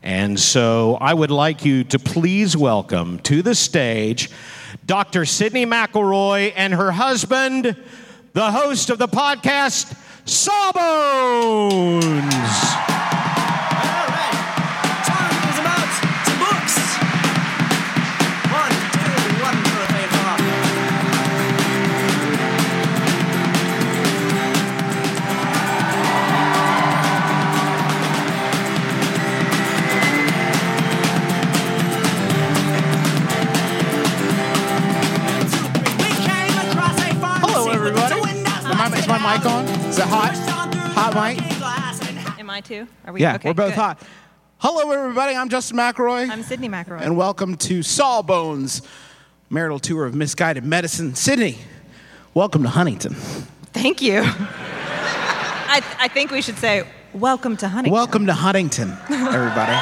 And so I would like you to please welcome to the stage Dr. Sydney McElroy and her husband, the host of the podcast, Sawbones. All right. Time is about to books. 1, 2, 1, 2, 3, 4. Hello, everybody. Is my mic on? Is it hot? Hot mic? Am I too? Are we? Yeah, okay, we're both good. hot. Hello, everybody. I'm Justin McElroy. I'm Sydney McElroy. And welcome to Sawbones, marital tour of misguided medicine. Sydney, welcome to Huntington. Thank you. I think we should say welcome to Huntington. Welcome to Huntington, everybody.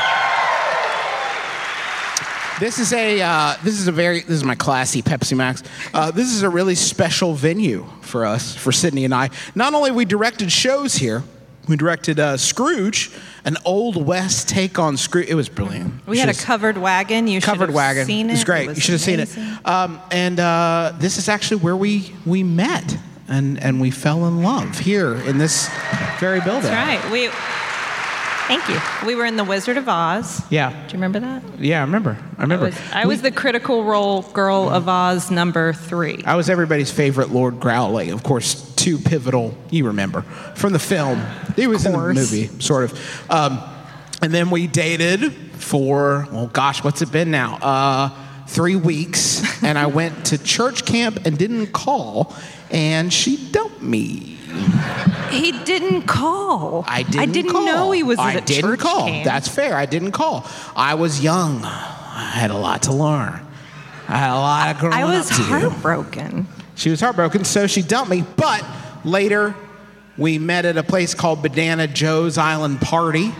This is my classy Pepsi Max. This is a really special venue for us, for Sydney and I. Not only we directed shows here, we directed Scrooge, an Old West take on Scrooge. It was brilliant. We had a covered wagon. You should have seen it. It was great. You should have seen it. And this is actually where we met and we fell in love here in this very building. That's right. Thank you. We were in The Wizard of Oz. Yeah. Do you remember that? Yeah, I remember. I was the Critical Role girl of Oz number 3. I was everybody's favorite Lord Growley. Of course, too pivotal, you remember, from the film. He was in the movie, sort of. And then we dated for, oh gosh, what's it been now? 3 weeks. And I went to church camp and didn't call, and she dumped me. He didn't call. I didn't call. know he was at I a didn't church call. camp. That's fair. I didn't call. I was young. I had a lot to learn. I had a lot of growing I was up to do. heartbroken. She was heartbroken, so she dumped me. But later, we met at a place called Banana Joe's Island Party.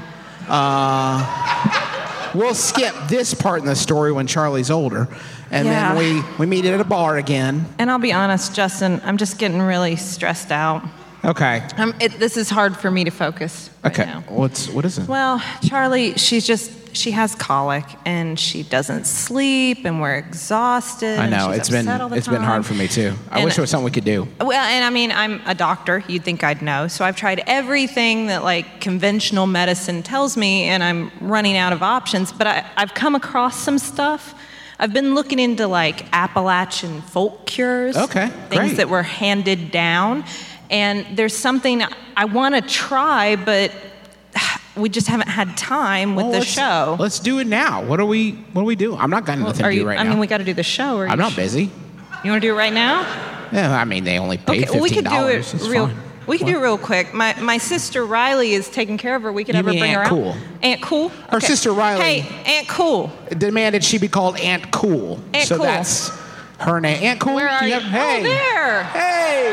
We'll skip this part in the story when Charlie's older. And Yeah. then we meet at a bar again. And I'll be honest, Justin, I'm just getting really stressed out. Okay. This is hard for me to focus right Okay. now. What is it? Well, Charlie, she has colic and she doesn't sleep and we're exhausted. I know. and she's upset all the It's been hard time. for me too. I And- wish there was something we could do. Well, and I mean, I'm a doctor. You'd think I'd know. So I've tried everything that like conventional medicine tells me, and I'm running out of options. But I've come across some stuff. I've been looking into like Appalachian folk cures. Okay, Things great. that were handed down. And there's something I want to try, but we just haven't had time with the show. Let's do it now. What do we do? I'm not going to nothing to do right now. I mean, we got to do the show. I'm not busy. You want to do it right now? Yeah, I mean, they only paid $15. well, we could do it It's real. fine. We can do it real quick. My sister Riley is taking care of her. We could You have her mean bring Aunt her Cool. out. Aunt Cool. Her Okay. sister Riley. Hey, Aunt Cool. Demanded she be called Aunt Cool. Aunt so Cool. that's her name. Aunt Cool. Where are you? Hey. Oh, there. Hey.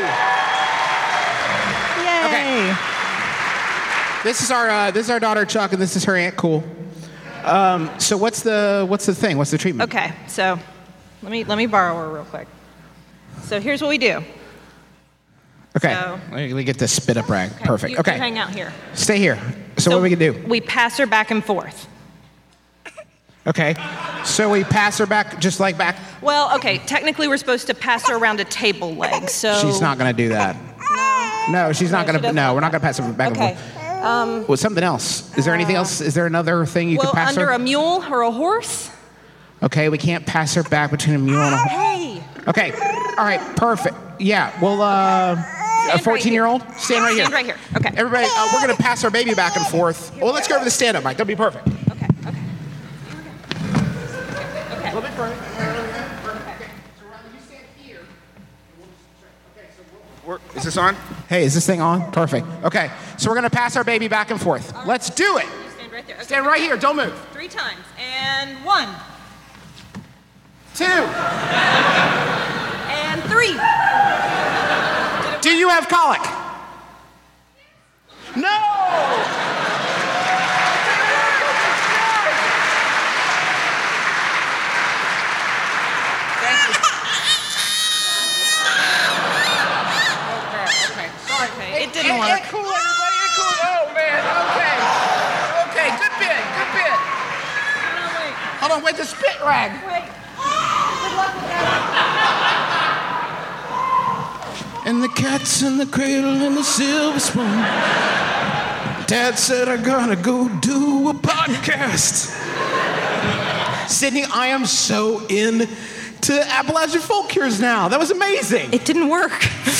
Yay. Okay. This is our daughter Chuck, and this is her Aunt Cool. So what's the thing? What's the treatment? Okay. So let me borrow her real quick. So here's what we do. Okay. So- Let me get this spit up rag. Perfect. You Okay. hang out here. Stay here. So what are we gonna do? We pass her back and forth. Okay. So we pass her back just like back. Well, okay. Technically, we're supposed to pass her around a table leg. So She's not gonna do that. No, she's not gonna. she doesn't No, like we're not gonna pass her back Okay. and forth. Well, something else. Is there anything else? Is there another thing you Well, could pass under her? a mule or a horse. Okay, we can't pass her back between a mule and a horse. Hey. Okay. All right. Perfect. Yeah. Well, a right 14-year-old. Stand right here. Stand right here. Okay. Everybody, we're gonna pass our baby back and forth. Well, let's go over the stand-up mic. That'll be perfect. Okay. Okay. A Okay. little bit further. Is this on? Hey, is this thing on? Perfect. Okay, so we're gonna pass our baby back and forth. Let's do it. You stand right there. Okay. Stand right here. Don't move. 3 times. And 1. 2. And 3. Do you have colic? No. Thank you. Okay. Sorry. It didn't work. Cool, everybody. Cool. Oh man. Okay. Okay. Good bit. phone with the spit rag. Wait. Good luck with that. And the cat's in the cradle and the silver spoon. Dad said I gotta go do a podcast. Sydney, I am so into Appalachian folk cures now. That was amazing. It didn't work.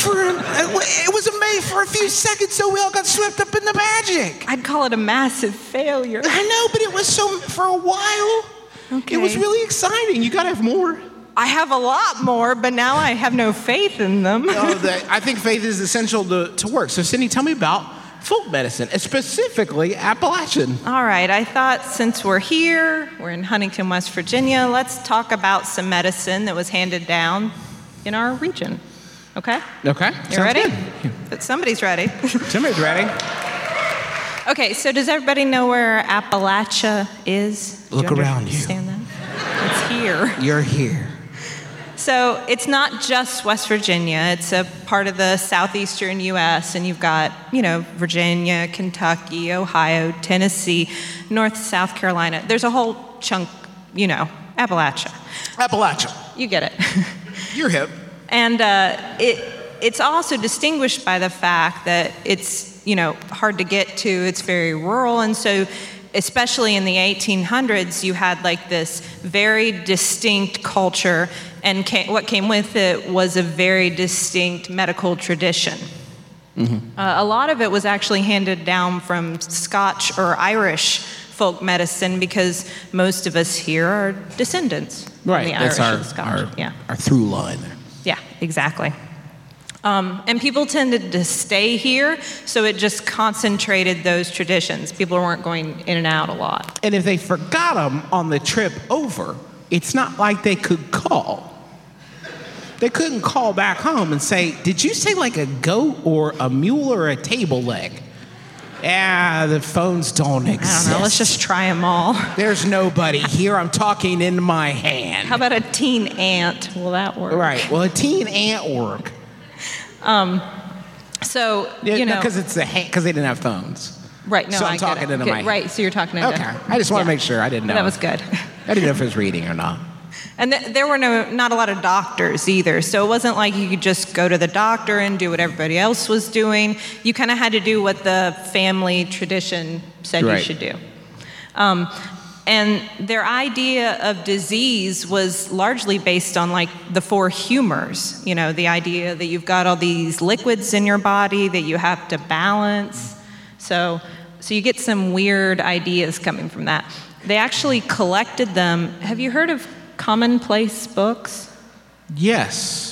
It was amazing for a few seconds, so we all got swept up in the magic. I'd call it a massive failure. I know, but it was so for a while. Okay. It was really exciting. You gotta have more. I have a lot more, but now I have no faith in them. I think faith is essential to work. So, Sydney, tell me about folk medicine, and specifically Appalachian. All right, I thought since we're here, we're in Huntington, West Virginia, let's talk about some medicine that was handed down in our region. Okay? Okay. You ready? But somebody's ready. Somebody's ready. Okay, so does everybody know where Appalachia is? Do Look around you. Understand that? It's here. You're here. So it's not just West Virginia. It's a part of the southeastern U.S., and you've got, Virginia, Kentucky, Ohio, Tennessee, North, South Carolina. There's a whole chunk, Appalachia. Appalachia. You get it. You're hip. And it's also distinguished by the fact that it's, hard to get to. It's very rural, and so especially in the 1800s, you had like this very distinct culture, and what came with it was a very distinct medical tradition. Mm-hmm. A lot of it was actually handed down from Scotch or Irish folk medicine because most of us here are descendants Right, from the Irish that's and Scotch. our through line there. Yeah, exactly. And people tended to stay here, so it just concentrated those traditions. People weren't going in and out a lot. And if they forgot them on the trip over, it's not like they could call. They couldn't call back home and say, did you say like a goat or a mule or a table leg? The phones don't exist. I don't know, let's just try them all. There's nobody here. I'm talking in my hand. How about a teen ant? Will that work? Right. Well, a teen ant work. So, because it's because they didn't have phones. Right, no, so I I'm get talking it. into my Right, so you're talking into... Okay, I just want to make sure. I didn't know. That was good. I didn't know if it was reading or not. And there were not a lot of doctors either, so it wasn't like you could just go to the doctor and do what everybody else was doing. You kind of had to do what the family tradition said you should do. And their idea of disease was largely based on like the four humors, the idea that you've got all these liquids in your body that you have to balance. So you get some weird ideas coming from that. They actually collected them. Have you heard of Commonplace Books? Yes.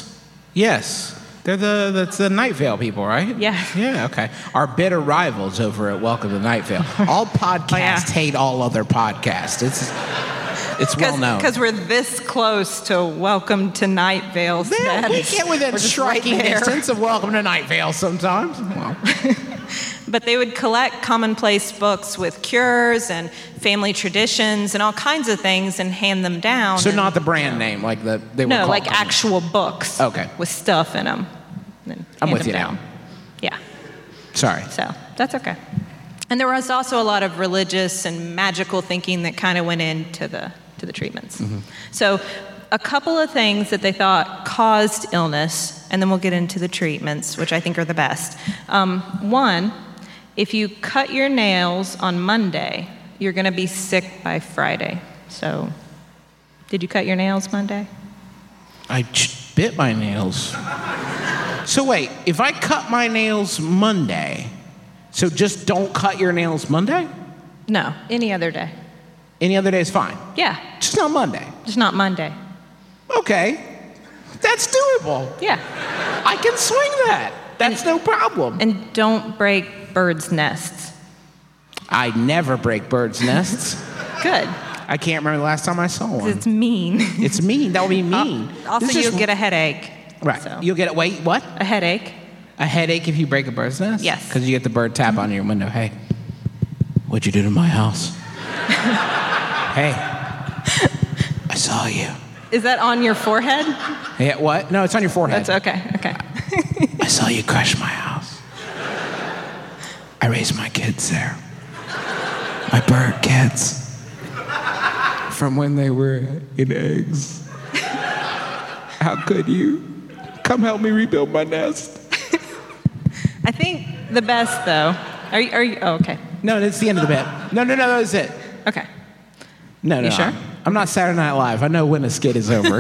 That's the Night Vale people, right? Yeah. Yeah, okay. Our bitter rivals over at Welcome to Night Vale. All podcasts hate all other podcasts. It's well known. Because we're this close to Welcome to Night Vale status. We get within striking distance of Welcome to Night Vale sometimes. Well. But they would collect commonplace books with cures and family traditions and all kinds of things and hand them down. So not the brand name, like they were No, called like actual books. Okay. With stuff in them. I'm with you now. Yeah. Sorry. So that's okay. And there was also a lot of religious and magical thinking that kind of went into the treatments. Mm-hmm. So a couple of things that they thought caused illness, and then we'll get into the treatments, which I think are the best. One, if you cut your nails on Monday, you're going to be sick by Friday. So, did you cut your nails Monday? I bit my nails. So wait, if I cut my nails Monday, so just don't cut your nails Monday? No, any other day. Any other day is fine? Yeah. Just not Monday? Just not Monday. Okay. That's doable. Yeah. I can swing that. That's no problem. And don't break birds' nests. I never break birds' nests. Good. I can't remember the last time I saw one. It's mean. It's mean. That would be mean. Also, you'll get a headache. Right. So. You'll get wait, what? A headache. A headache if you break a bird's nest? Yes. Because you get the bird tap on your window. Hey, what'd you do to my house? Hey, I saw you. Is that on your forehead? Yeah, what? No, it's on your forehead. That's okay. I saw you crush my house. I raised my kids there. My bird kids. from when they were in eggs. How could you? Come help me rebuild my nest. I think the best, though. Are you? Oh, okay. No, that's the end of the bit. No, that was it. Okay. No. You sure? I'm not Saturday Night Live. I know when a skit is over.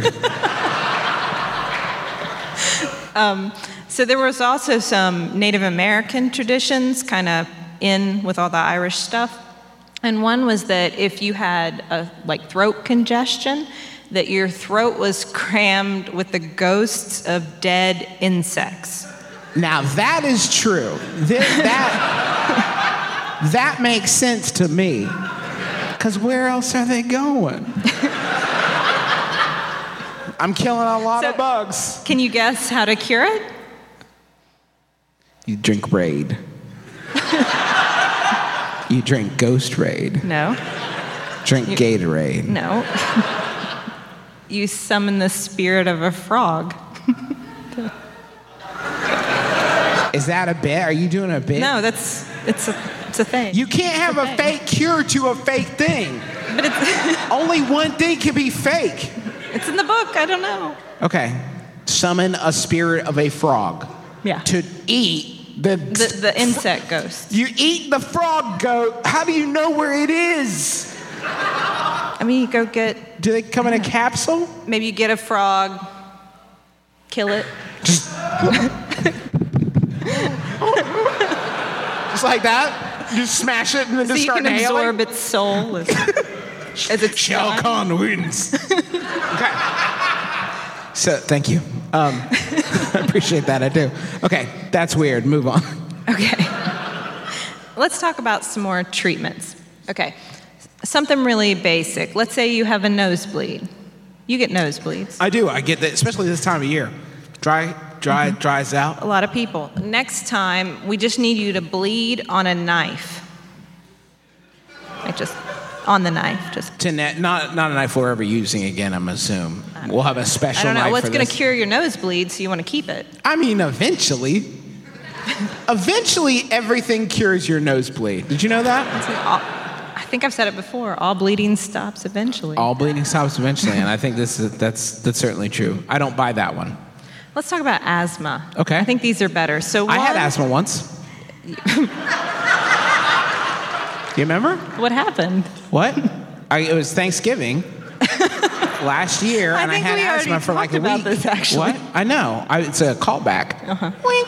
So there was also some Native American traditions kind of in with all the Irish stuff. And one was that if you had throat congestion, that your throat was crammed with the ghosts of dead insects. Now that is true. That makes sense to me. Because where else are they going? I'm killing a lot of bugs. Can you guess how to cure it? You drink Raid. You drink Ghost Raid. No. Drink Gatorade. No. You summon the spirit of a frog. Is that a bit? Are you doing a bit? No, it's a thing. You can't have a fake cure to a fake thing. But it's Only one thing can be fake. it's in the book. I don't know. Okay. Summon a spirit of a frog. Yeah. To eat The insect ghost. You eat the frog goat. How do you know where it is? I mean, you go get. Do they come in a capsule? Maybe you get a frog, kill it. Just like that? You smash it and then So just you start can nailing? absorb its soul as it's Shao done. Kahn wins. Okay. So, thank you. I appreciate that, I do. Okay, that's weird. Move on. Okay. Let's talk about some more treatments. Okay. Something really basic. Let's say you have a nosebleed. You get nosebleeds. I do. I get that, especially this time of year. Dries out. A lot of people. Next time, we just need you to bleed on a knife. Like just on the knife. Just. Not a knife we're ever using again, I'm assuming. We'll have a special I don't know. knife What's for going to this. cure your nosebleed, so you want to keep it? I mean, eventually. Eventually, everything cures your nosebleed. Did you know that? I think I've said it before. All bleeding stops eventually. All bleeding stops eventually, and I think that's certainly true. I don't buy that one. Let's talk about asthma. Okay. I think these are better. So I had one- asthma once. You remember? What happened? What? It was Thanksgiving last year, I and I think had we already asthma for like a talked about week. this, actually. What? I know. It's a callback. Wink.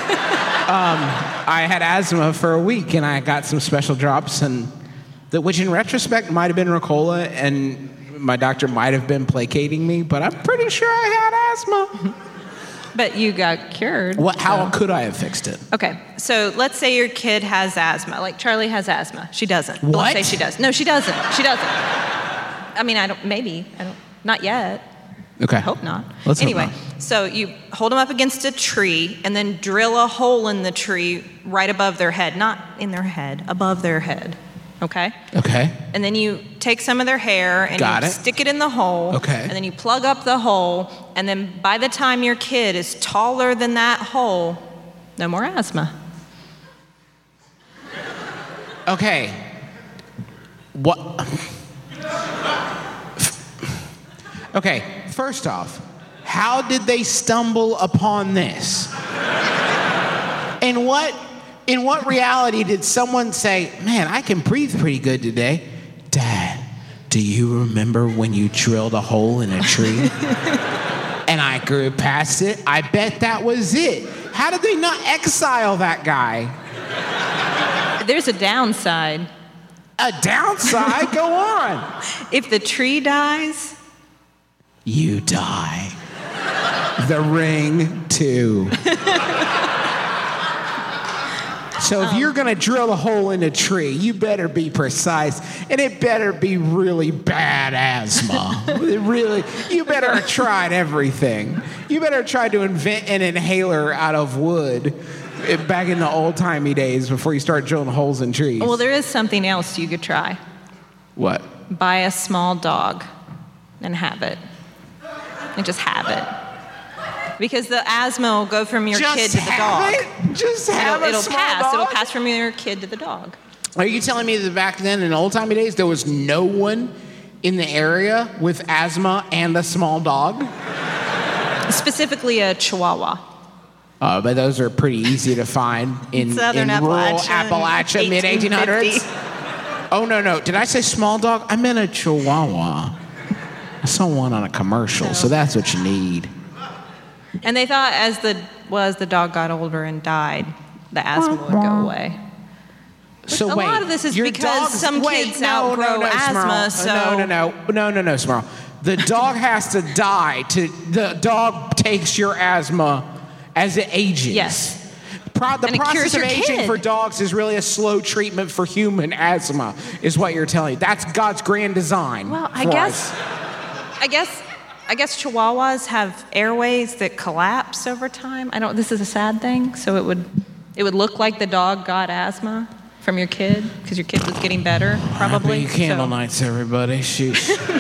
I had asthma for a week, and I got some special drops, which in retrospect might have been Ricola, and my doctor might have been placating me, but I'm pretty sure I had asthma. But you got cured. How could I have fixed it? Okay, so let's say your kid has asthma. Like Charlie has asthma. She doesn't. But What? Let's say she does. No, she doesn't. She doesn't. I mean, not yet. Okay. I hope not. Let's hope anyway, not. so you hold them up against a tree and then drill a hole in the tree right above their head. Not in their head, above their head. Okay? Okay. And then you take some of their hair and Got you it. stick it in the hole. Okay. And then you plug up the hole. And then by the time your kid is taller than that hole, no more asthma. Okay. What? Okay, first off, how did they stumble upon this? In what reality did someone say, man, I can breathe pretty good today? Dad, do you remember when you drilled a hole in a tree? And I grew past it? I bet that was it. How did they not exile that guy? There's a downside. A downside? Go on. If the tree dies, You die. The Ring 2. So if you're gonna drill a hole in a tree, you better be precise, and it better be really bad asthma. You better have tried everything. You better try to invent an inhaler out of wood back in the old-timey days before you start drilling holes in trees. well, there is something else you could try. What? Buy a small dog and have it. And just have it. Because the asthma will go from your kid to the dog. Just have It'll a small pass. dog? It'll pass from your kid to the dog. Are you telling me that back then in old-timey days there was no one in the area with asthma and a small dog? Specifically a Chihuahua. But those are pretty easy to find in Southern rural Appalachia, Appalachia, mid-1800s. Oh, no. Did I say small dog? I meant a Chihuahua. I saw one on a commercial, so that's what you need. And they thought as the dog got older and died, the asthma would go away. So A wait, lot of this is your because dog's- some wait, kids no, outgrow no, asthma, Smurl. so... No, Smurl. The dog has to die. The dog takes your asthma as it ages. Yes. The And it process cures of your aging kid. for dogs is really a slow treatment for human asthma, is what you're telling me. That's God's grand design. Well, I for guess us. Chihuahuas have airways that collapse over time. This is a sad thing, so it would look like the dog got asthma from your kid because your kid was getting better, probably. Happy candle So, nights, everybody. Shoot.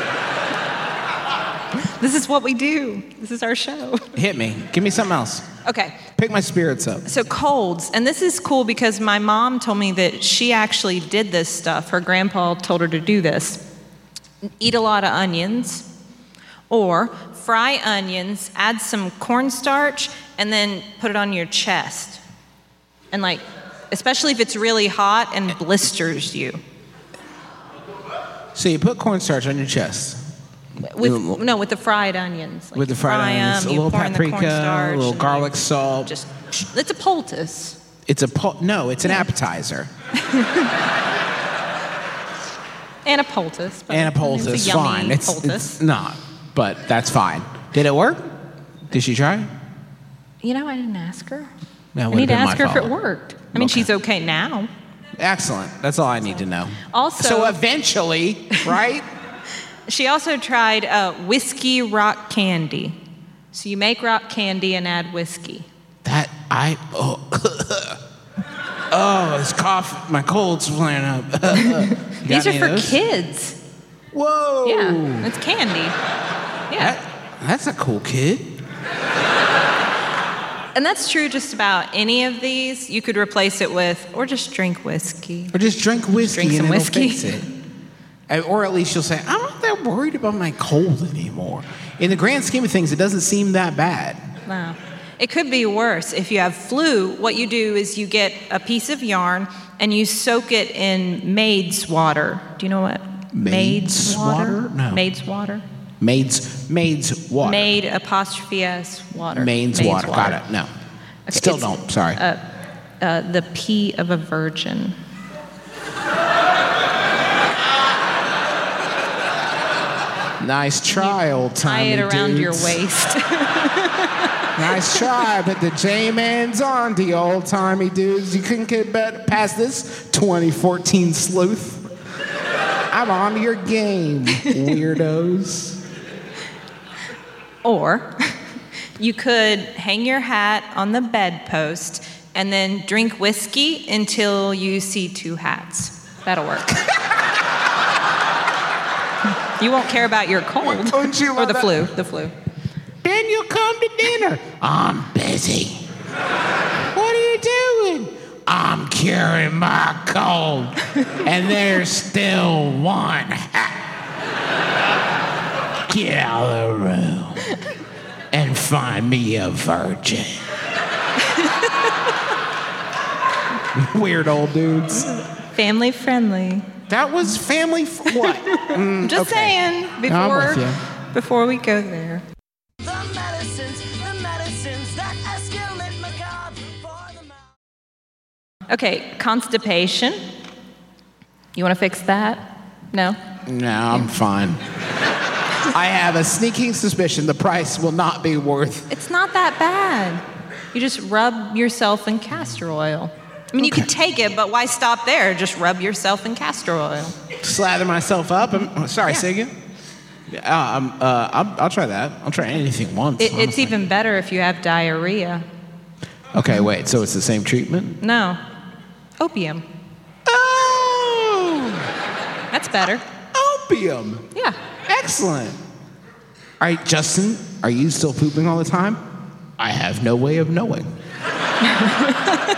this is what we do. This is our show. Hit me. Give me something else. Okay. Pick my spirits up. So colds, and this is cool because my mom told me that she actually did this stuff. Her grandpa told her to do this. Eat a lot of onions, or fry onions, add some cornstarch, and then put it on your chest. And especially if it's really hot and blisters you. So you put cornstarch on your chest. With the fried onions. With the fried onions, a little paprika, a little garlic salt. It's a poultice. It's an appetizer. And a poultice. but And a poultice, it's a yummy fine. poultice. It's not, but that's fine. Did it work? Did she try? I didn't ask her. That I would've need to been my ask her if it fault. worked. I mean, Okay. she's okay now. Excellent. That's all I need to know. Also- so eventually, right? She also tried whiskey rock candy. So you make rock candy and add whiskey. It's cough. My cold's flaring up. These are for kids. Whoa. Yeah, it's candy. Yeah. That's a cool kid. And that's true just about any of these. You could replace it with, or just drink whiskey. Or just drink whiskey Drink some and whiskey. it'll fix it. Or at least you'll say, I'm not that worried about my cold anymore. In the grand scheme of things, it doesn't seem that bad. Wow. It could be worse. If you have flu, what you do is you get a piece of yarn and you soak it in maid's water. Do you know what Maid's water? No. Maid's water. Maid's water. Maid apostrophe S water. Maid's water. Got it. No. Okay, Still it's, don't. Sorry. The pee of a virgin. Nice try, old timey Tie it around dudes. your waist. Nice try, but the J-Man's on the old timey dudes. You couldn't get past this 2014 sleuth. I'm on your game, weirdos. Or you could hang your hat on the bedpost and then drink whiskey until you see two hats. That'll work. You won't care about your cold. Don't you or love the that? flu. The flu. Then you come to dinner. I'm busy. What are you doing? I'm curing my cold. And there's still one hat. Get out of the room and find me a virgin. Weird old dudes. Family friendly. That was family what? Just saying I'm with you. before we go there. The medicines that escalate macabre for the mouth. Okay, constipation. You want to fix that? No? No, I'm fine. I have a sneaking suspicion the price will not be worth. It's not that bad. You just rub yourself in castor oil. I mean, you could take it, but why stop there? Just rub yourself in castor oil. Slather myself up. Sorry, Yeah. say again. I'll try that. I'll try anything once. It's honestly. even better if you have diarrhea. Okay, wait. So it's the same treatment? No. Opium. Oh, That's better. opium. Yeah. Excellent. All right, Justin, are you still pooping all the time? I have no way of knowing.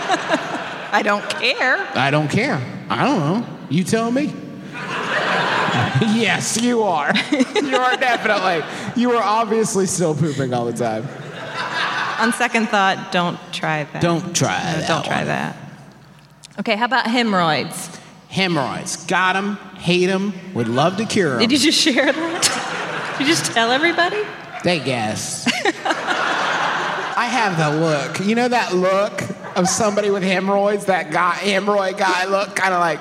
I don't care. I don't care. I don't know. You tell me. Yes, you are. You are definitely. You are obviously still pooping all the time. On second thought, don't try that. Don't try that. Don't try one. that. Okay, how about hemorrhoids? Hemorrhoids. Got them, hate them, would love to cure them. Did you just share that? Did you just tell everybody? They guess. I have the look. You know that look of somebody with hemorrhoids? That guy, hemorrhoid guy look, kind of like.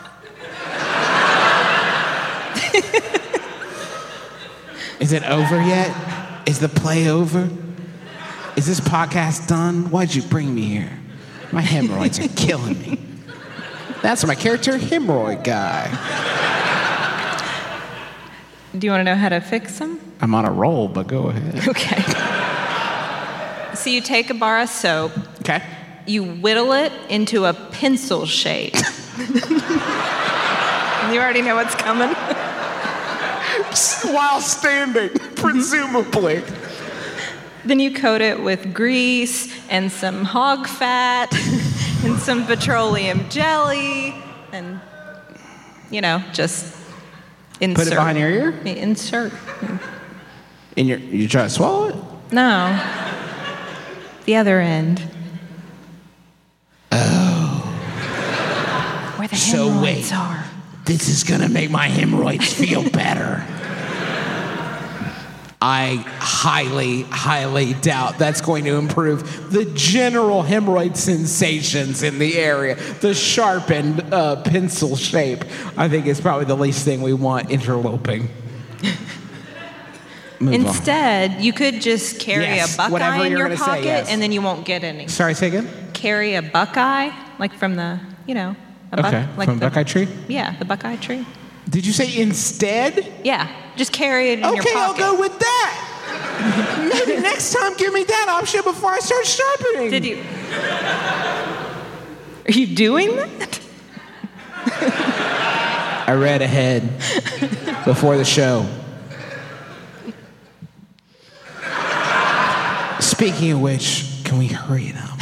Is it over yet? Is the play over? Is this podcast done? Why'd you bring me here? My hemorrhoids are killing me. That's my character, hemorrhoid guy. Do you want to know how to fix them? I'm on a roll, but go ahead. Okay. So you take a bar of soap, Okay. you whittle it into a pencil shape. You already know what's coming. While standing, presumably. Then you coat it with grease and some hog fat and some petroleum jelly and, just insert. Put it behind your ear? Insert. And you try to swallow it? No. The other end. Oh. Where the So hemorrhoids wait. are. This is gonna make my hemorrhoids feel better. I highly, highly doubt that's going to improve the general hemorrhoid sensations in the area. The sharpened pencil shape, I think, is probably the least thing we want interloping. Move on. Instead, you could just carry Yes, a Buckeye whatever in you're your gonna say, pocket yes. and then you won't get any. Sorry, say again? Carry a Buckeye, like from the, a Okay, like from the Buckeye tree? Yeah, the Buckeye tree. Did you say instead? Yeah, just carry it in your Okay, I'll pocket. go with that. Maybe next time give me that option before I start sharpening. Did you? Are you doing that? I read ahead before the show. Speaking of which, can we hurry it up?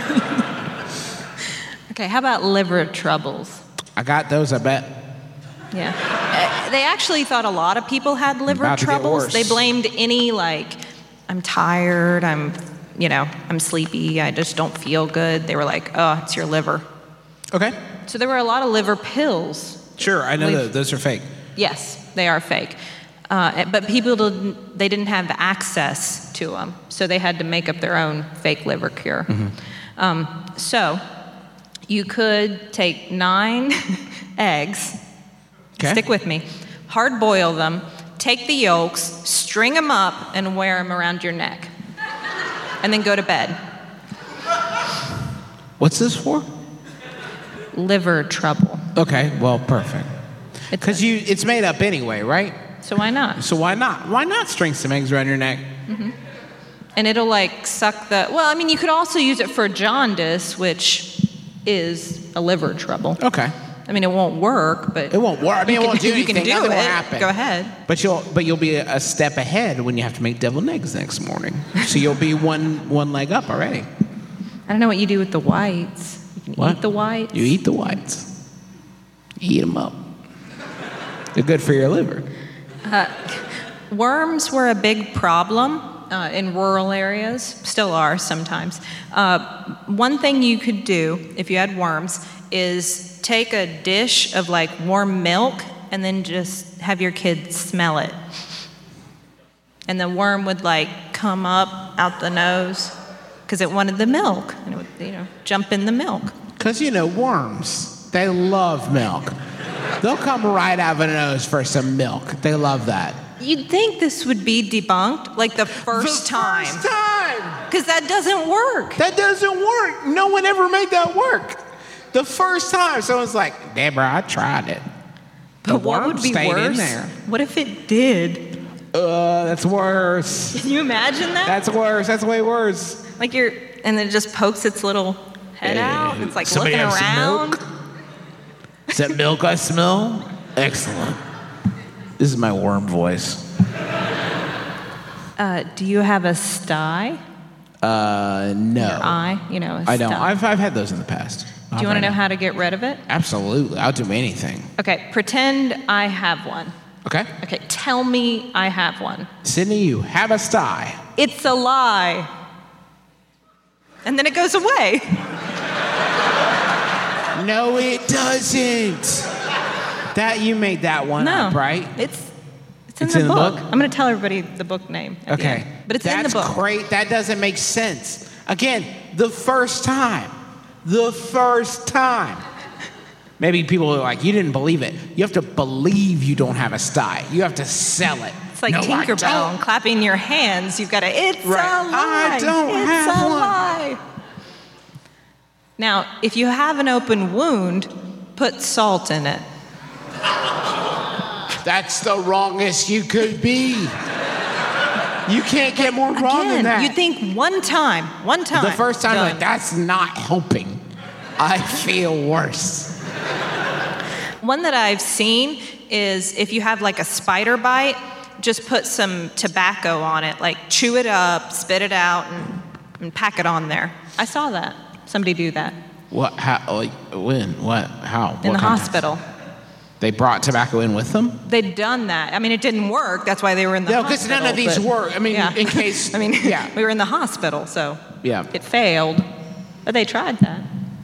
Okay, how about liver troubles? I got those, I bet. Yeah. They actually thought a lot of people had liver About to get troubles. worse. They blamed any, I'm tired, I'm sleepy, I just don't feel good. They were like, oh, it's your liver. Okay. So there were a lot of liver pills. Sure, I know We've- those are fake. Yes, they are fake. But people didn't have access to them, so they had to make up their own fake liver cure. So you could take 9 eggs, Okay. stick with me, hard boil them, take the yolks, string them up, and wear them around your neck, and then go to bed. What's this for? Liver trouble. Okay, well, perfect. It's Because it's made up anyway, right? So why not? So why not? Why not string some eggs around your neck? And it'll suck the. Well, I mean, you could also use it for jaundice, which is a liver trouble. Okay. I mean, it won't work, but It won't work. I mean, you it won't do you can anything. do Nothing it. will happen. Go ahead. But you'll be a step ahead when you have to make deviled eggs next morning. So you'll be one leg up already. I don't know what you do with the whites. You can What? eat the whites. You eat the whites. Eat them up. They're good for your liver. Worms were a big problem in rural areas, still are sometimes. One thing you could do if you had worms is take a dish of warm milk and then just have your kids smell it. And the worm would come up out the nose because it wanted the milk and it would jump in the milk. Because, worms, they love milk. They'll come right out of the nose for some milk. They love that. You'd think this would be debunked the first time. First time! Because that doesn't work. That doesn't work. No one ever made that work. The first time, someone's like, Deborah, I tried it. The But what worm would be stayed worse? in there. What if it did? That's worse. Can you imagine that? That's worse. That's way worse. and then it just pokes its little head out. It's Somebody looking have some around. milk? Is that milk I smell? Excellent. This is my worm voice. Do you have a sty? No. Eye? A I don't. sty. I've had those in the past. Do you want to know how to get rid of it? Absolutely. I'll do anything. Okay, pretend I have one. Okay. Okay, tell me I have one. Sydney, you have a sty. It's a lie. And then it goes away. No, it doesn't. That you made that one up, right? It's in the book. I'm going to tell everybody the book name. At the end. But it's in the book. That's great. That doesn't make sense. Again, the first time. The first time. Maybe people are like, you didn't believe it. You have to believe you don't have a sty. You have to sell it. It's like Tinkerbell and clapping your hands. You've got to, it's a lie. I don't have one. Lie. Now, if you have an open wound, put salt in it. That's the wrongest you could be. You can't get more wrong than that. You think one time. The first time, done. like, that's not helping. I feel worse. One that I've seen is if you have like a spider bite, just put some tobacco on it, like chew it up, spit it out, and pack it on there. I saw that. Somebody do that. What? How? Like, when? What? How? In the hospital. They brought tobacco in with them? They'd done that. I mean, it didn't work. That's why they were in the hospital. No, because none of these work. I mean, in case. I mean, yeah. We were in the hospital, so it failed. But they tried that.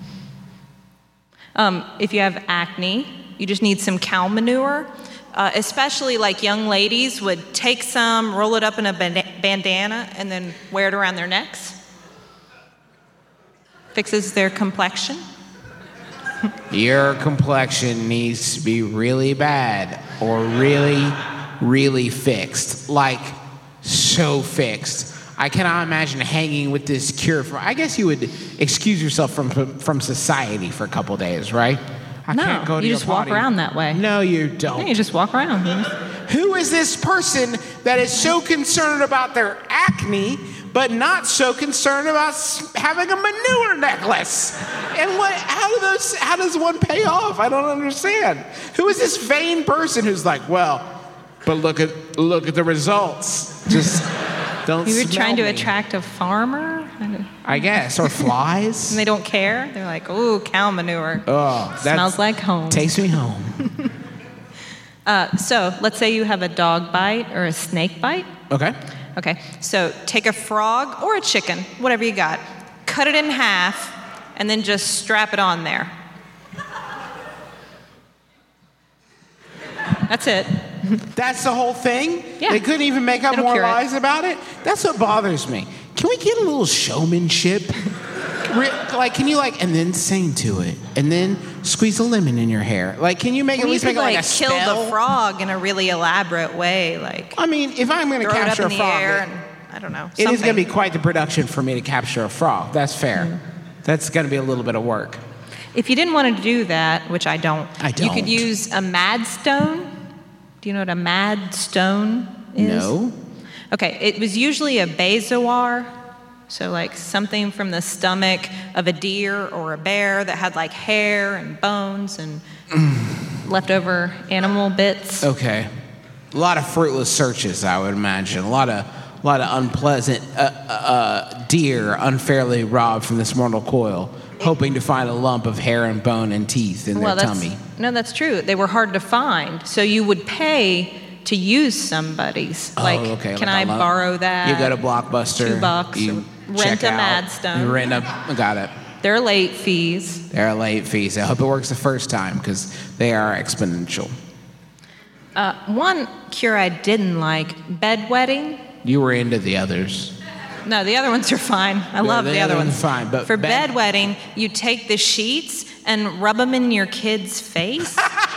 If you have acne, you just need some cow manure. Especially like young ladies would take some, roll it up in a bandana, and then wear it around their necks. Fixes their complexion. Your complexion needs to be really bad or really, really fixed. Like, so fixed. I cannot imagine hanging with this cure for. I guess you would excuse yourself from society for a couple days, right? I can't go to you your just walk around that way. No, you don't. Yeah, you just walk around. Who is this person that is so concerned about their acne, but not so concerned about having a manure necklace? And how does one pay off? I don't understand. Who is this vain person who's like, well, but look at the results. Just don't. You were smell trying to me. attract a farmer, I guess, or flies. and they don't care. They're like, "Ooh, cow manure. Oh, that Smells like home." Takes me home. So let's say you have a dog bite or a snake bite. Okay. Okay, so take a frog or a chicken, whatever you got, cut it in half, and then just strap it on there. That's it. That's the whole thing? Yeah. They couldn't even make up It'll more cure it. lies about it? That's what bothers me. Can we get a little showmanship? Like, can you and then sing to it, and then squeeze a lemon in your hair? Like, can you at least make it like a kill spell? the frog in a really elaborate way, like I mean, if I'm going to throw it up capture in a the frog, air and I don't know. it is something. going to be quite the production for me to capture a frog. That's fair. Mm-hmm. That's going to be a little bit of work. If you didn't want to do that, which I don't, you don't. could use a mad stone. Do you know what a mad stone is? No. Okay, it was usually a bezoar, so like something from the stomach of a deer or a bear that had like hair and bones and leftover animal bits. Okay. A lot of fruitless searches, I would imagine. A lot of unpleasant deer unfairly robbed from this mortal coil, hoping to find a lump of hair and bone and teeth in their tummy. No, that's true. They were hard to find, so you would pay to use somebody's. Like, okay. can like I borrow that? You go to Blockbuster. $2. You Rent check a out, Mad Stone. You rent got it. There are late fees. There are late fees. I hope it works the first time because they are exponential. One cure I didn't like, bedwetting. You were into the others. No, the other ones are fine. I love the other ones. Fine, but for bedwetting, you take the sheets and rub them in your kid's face.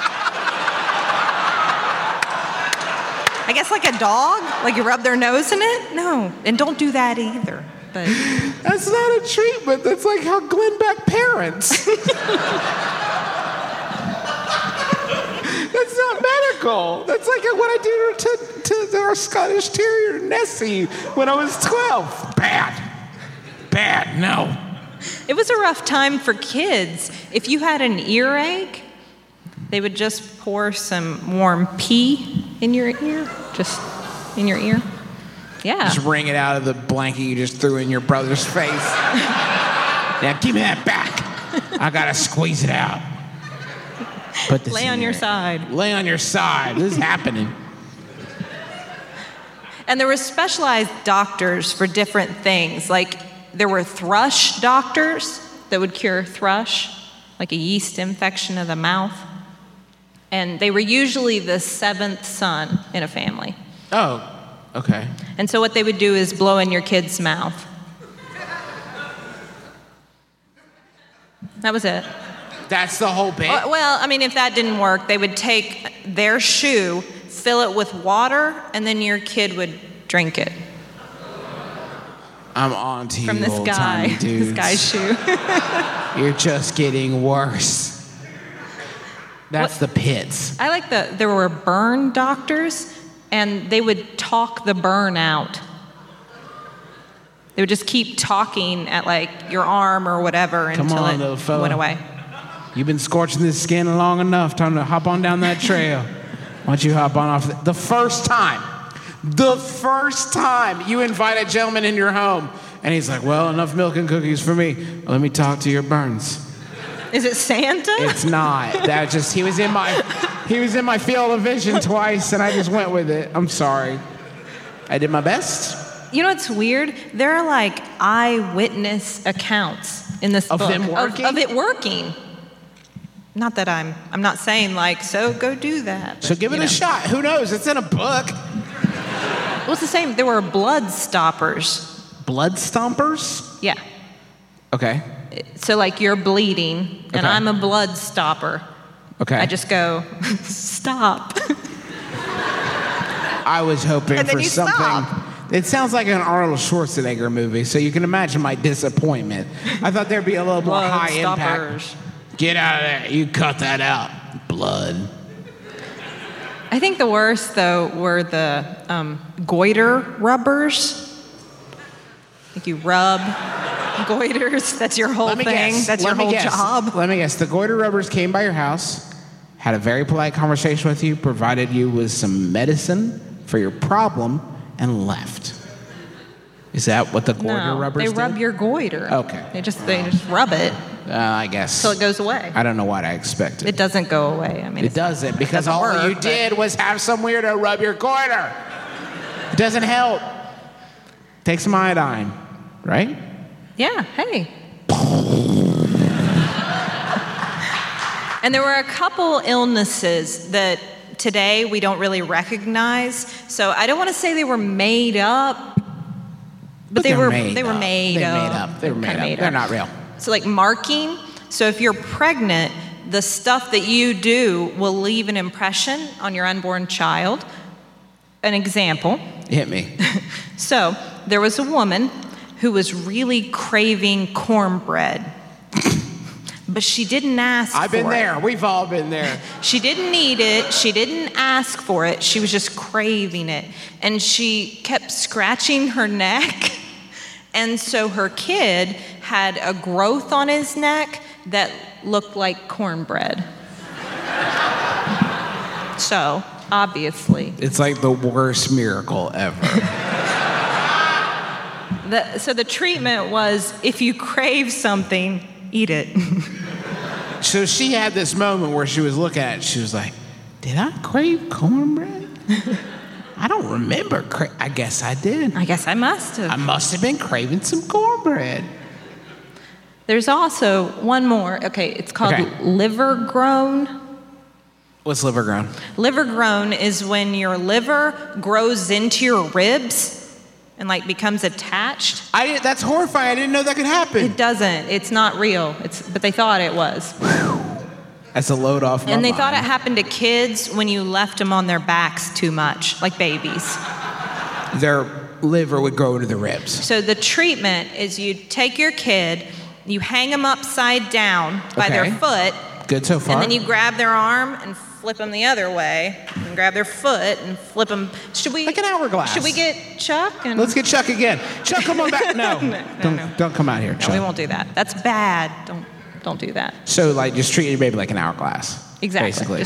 I guess like a dog, like you rub their nose in it. No, and don't do that either. But that's not a treatment. That's like how Glenn Beck parents. That's not medical. That's like what I did to our Scottish Terrier Nessie when I was 12. Bad, no. it was a rough time for kids. If you had an earache, they would just pour some warm pee in your ear, just in your ear. Yeah. Just wring it out of the blanket you just threw in your brother's face. Now give me that back. I gotta squeeze it out. Put this Lay in on your there. side. Lay on your side. This is happening. And there were specialized doctors for different things. Like there were thrush doctors that would cure thrush, like a yeast infection of the mouth. And they were usually the seventh son in a family. Oh, okay. And so what they would do is blow in your kid's mouth. That was it. That's the whole bit? Well, I mean, if that didn't work, they would take their shoe, fill it with water, and then your kid would drink it I'm on to you, from this guy. old-timey dudes. This guy's shoe. You're just getting worse. That's the pits. I like there were burn doctors, and they would talk the burn out. They would just keep talking at like your arm or whatever Come until on, it little fella. went away. You've been scorching this skin long enough. Time to hop on down that trail. Why don't you hop on off the first time you invite a gentleman in your home, and he's like, well, enough milk and cookies for me. Let me talk to your burns. Is it Santa? It's not. That just he was in my field of vision twice, and I just went with it. I'm sorry. I did my best. You know what's weird? There are like eyewitness accounts in this Of book them working? of it working. Not that I'm not saying like, so go do that. So but, give it you a know. shot. Who knows? It's in a book. Well, it's the same. There were blood stoppers. Blood stompers? Yeah. Okay. So like you're bleeding, and Okay. I'm a blood stopper. Okay. I just go, stop. I was hoping And then for you something. stop. It sounds like an Arnold Schwarzenegger movie, so you can imagine my disappointment. I thought there'd be a little more Blood high stoppers. impact. Get out of there. You cut that out. Blood. I think the worst though were the goiter rubbers. Like you rub goiters. That's your whole Let me thing. guess. That's your Let me whole guess. job. Let me guess. The goiter rubbers came by your house, had a very polite conversation with you, provided you with some medicine for your problem, and left. Is that what the goiter No, rubbers they did? rub your goiter. Okay. They just rub it I guess. till it goes away. I don't know what I expected. It doesn't go away. I mean, It doesn't, because doesn't all work, you but- did was have some weirdo rub your goiter. It doesn't help. Take some iodine, right? Yeah, hey. And there were a couple illnesses that today we don't really recognize. So I don't want to say they were made up, but they were made They're up. made up. They're Kinda made up. They're not real. So like marking. So if you're pregnant, the stuff that you do will leave an impression on your unborn child. An example. Hit me. So there was a woman who was really craving cornbread, but she didn't ask for it. I've been there. We've all been there. She didn't need it. She didn't ask for it. She was just craving it. And she kept scratching her neck. And so her kid had a growth on his neck that looked like cornbread. So, obviously. It's like the worst miracle ever. So the treatment was, if you crave something, eat it. So she had this moment where she was looking at it. She was like, did I crave cornbread? I don't remember. I guess I did. I guess I must have. I must have been craving some cornbread. There's also one more. Okay, it's called Okay. liver grown. What's liver grown? Liver grown is when your liver grows into your ribs and like becomes attached. That's horrifying. I didn't know that could happen. It doesn't. It's not real. But they thought it was. That's a load off my And they mind. thought it happened to kids when you left them on their backs too much, like babies. Their liver would grow into the ribs. So the treatment is you take your kid, you hang them upside down by their Okay. foot, Good so far. and then you grab their arm and flip them the other way, and grab their foot and flip them. Should we? Like an hourglass. Should we get Chuck? And Let's get Chuck again. Chuck, come on back. No, don't come out here, No, Chuck. we won't do that. That's bad. Don't do that. So, like, just treat your baby like an hourglass. Exactly. Basically.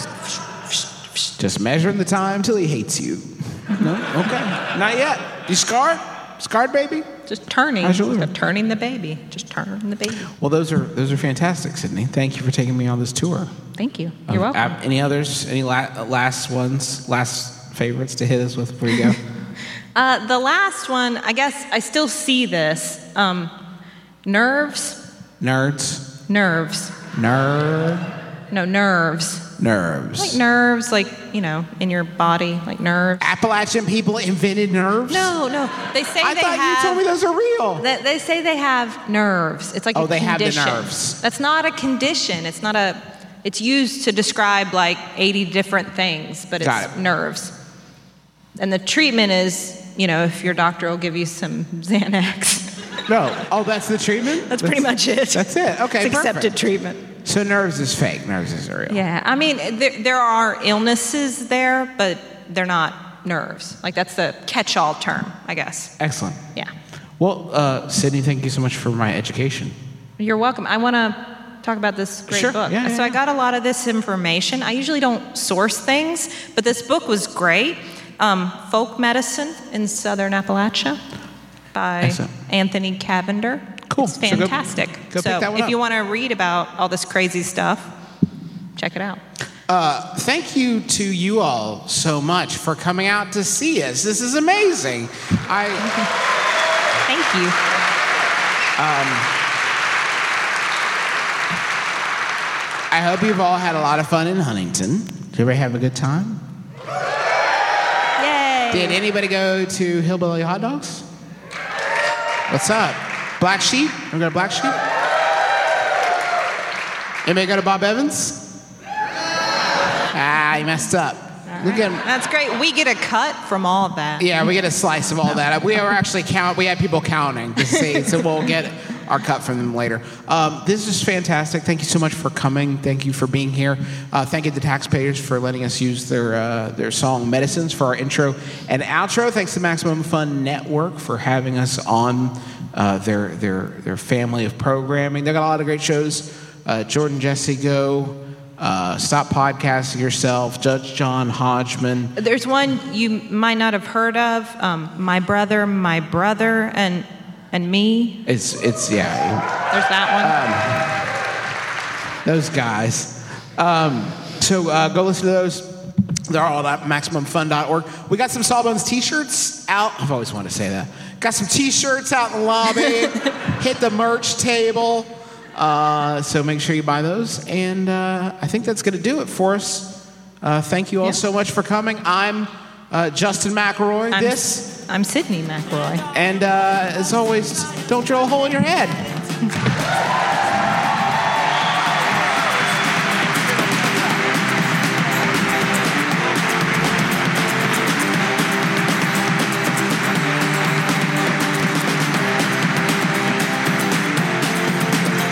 Just Just measuring the time till he hates you. No? Okay. Not yet. You scarred? Scarred baby? Just turning. How's your liver? Just turning the baby. Just turning the baby. Well, those are fantastic, Sydney. Thank you for taking me on this tour. Thank you. You're welcome. Any others? Any last favorites to hit us with before you go? The last one, I guess I still see this. Nerves. Nerds. Nerves. No, nerves. Nerves. Like nerves, like, in your body, like nerves. Appalachian people invented nerves? No. They say I they thought have. you told me those are real. They say they have nerves. It's like a they have the condition. nerves. That's not a condition. It's used to describe like 80 different things, but Got it's it. nerves. And the treatment is, if your doctor will give you some Xanax. No. Oh, that's the treatment? That's pretty much it. That's it. Okay, It's accepted perfect. treatment. So nerves is fake. Nerves is real. Yeah, I mean, there are illnesses there, but they're not nerves. Like, that's the catch-all term, I guess. Excellent. Yeah. Well, Sydney, thank you so much for my education. You're welcome. I want to talk about this great Sure. book. Yeah, So I got a lot of this information. I usually don't source things, but this book was great. Folk Medicine in Southern Appalachia by Excellent. Anthony Cavender. Cool. It's So go fantastic. pick that one if up. you want to read about all this crazy stuff, check it out. Thank you to you all so much for coming out to see us. This is amazing. Thank you. I hope you've all had a lot of fun in Huntington. Did everybody have a good time? Yay. Did anybody go to Hillbilly Hot Dogs? What's up? Black Sheep? You go to Black Sheep? Anybody go to Bob Evans? You messed up. Look at him. That's great. We get a cut from all of that. Yeah, we get a slice of all that. We were actually we had people counting to see, so we'll get our cut from them later. This is fantastic. Thank you so much for coming. Thank you for being here. Thank you to the taxpayers for letting us use their song Medicines for our intro and outro. Thanks to Maximum Fun Network for having us on their family of programming. They got a lot of great shows. Jordan Jesse Go. Stop Podcasting Yourself, Judge John Hodgman. There's one you might not have heard of, My Brother, and Me. It's There's that one. those guys. So go listen to those. They're all at MaximumFun.org. We got some Sawbones t-shirts out. I've always wanted to say that. Got some t-shirts out in the lobby. Hit the merch table. So make sure you buy those. And I think that's going to do it for us. Thank you all so much for coming. I'm Justin McElroy. I'm Sydney McElroy. And as always, don't drill a hole in your head.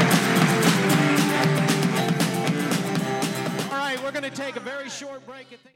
All right, we're going to take a very short break.